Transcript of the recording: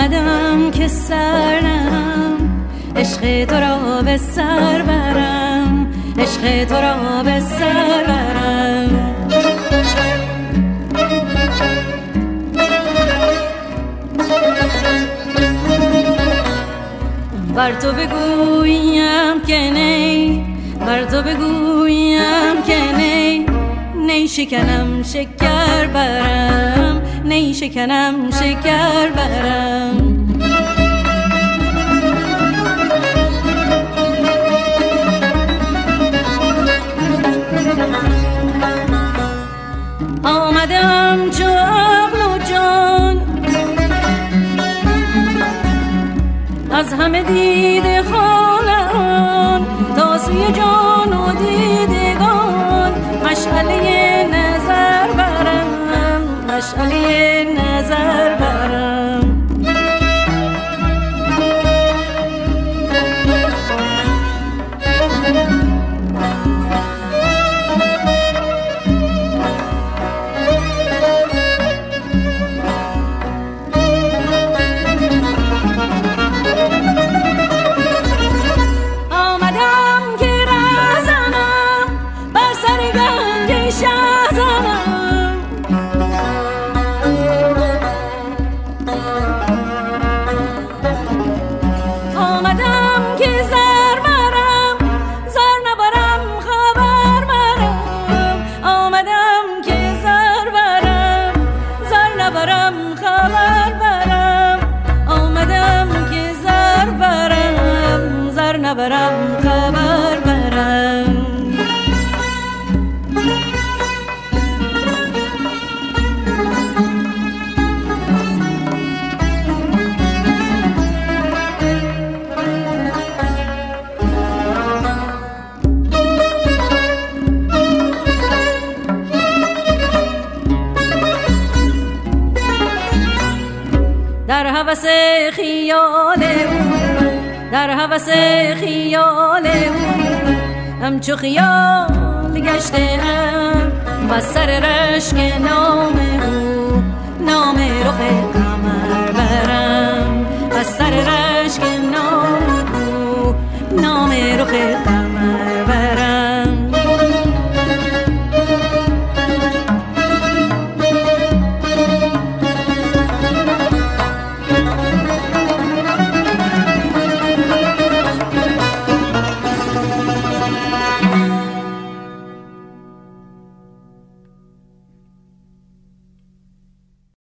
آمدم که سر نهم، عشق تو را به سر برم، عشق تو را به سر برم. بر تو بگویم که نی، بر تو بگویم که نی، نی شکنم شکر برم، نی شکنم شکر برم. آمدم چو عقل و جان از همه دیده خانم، تا سوی جان و دیدگان مشعله نظر برم، مشعله نظر برم. نبرم خبر برم. در هوس خیال او، در هوس خیال او همچو خیال گشته ام، و سر رشک نام او، نام رخ